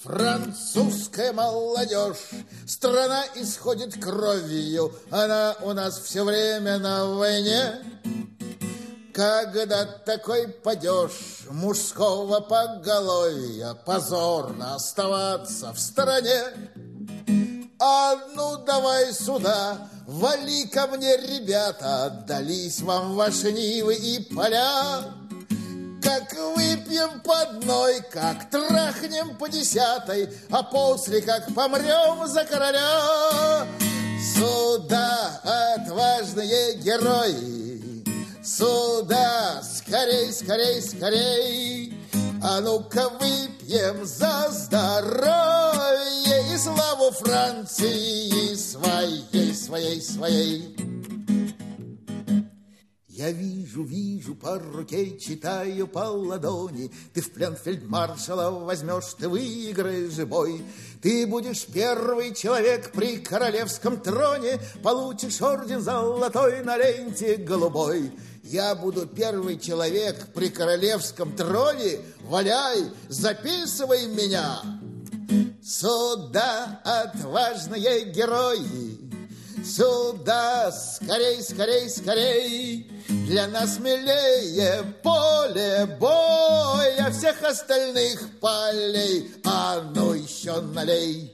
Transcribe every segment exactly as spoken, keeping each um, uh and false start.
Французская молодежь, страна исходит кровью, она у нас все время на войне. Когда такой падеж мужского поголовья, позорно оставаться в стороне. А ну давай сюда, вали ко мне, ребята, отдались вам ваши нивы и поля. Как выпьем по одной, как трахнем по десятой, а после как помрем за короля. Сюда, отважные герои, сюда, скорей, скорей, скорей. А ну-ка выпьем за здоровье и славу Франции своей, своей, своей. Я вижу, вижу, по руке читаю, по ладони. Ты в плен фельдмаршала возьмешь, ты выиграешь бой. Ты будешь первый человек при королевском троне, получишь орден золотой на ленте голубой. Я буду первый человек при королевском троне, валяй, записывай меня. Сюда, отважные герои, сюда, скорей, скорей, скорей. Для нас милее поле боя всех остальных полей. А ну еще налей.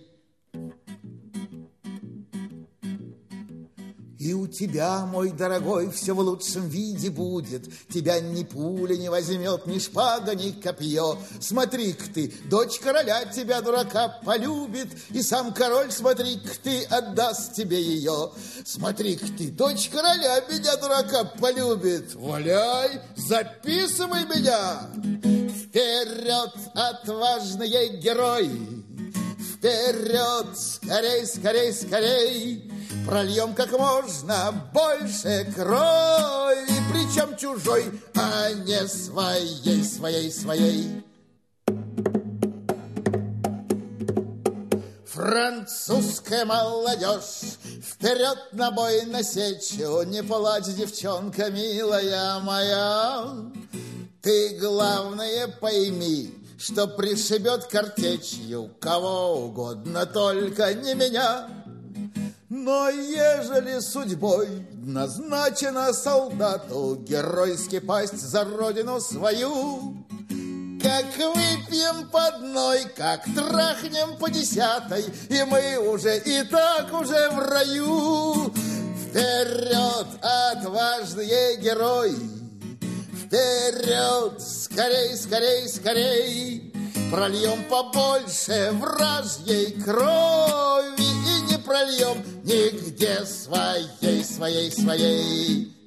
И у тебя, мой дорогой, все в лучшем виде будет. Тебя ни пуля не возьмет, ни шпага, ни копье. Смотри-ка ты, дочь короля тебя, дурака, полюбит, и сам король, смотри-ка ты, отдаст тебе ее. Смотри-ка ты, дочь короля меня, дурака, полюбит. Валяй, записывай меня. Вперед, отважные герои! Вперед, скорей, скорей, скорей! Прольем как можно больше крови, причем чужой, а не своей, своей, своей. Французская молодежь, вперед на бой, на сечу, не плачь, девчонка милая моя. Ты, главное, пойми, что пришибет картечью кого угодно, только не меня. Но ежели судьбой назначено солдату геройски пасть за родину свою, как выпьем по одной, как трахнем по десятой, и мы уже и так уже в раю. Вперед, отважные герои! Вперед, скорей, скорей, скорей! Прольем побольше вражьей крови и не прольем нигде своей, своей, своей.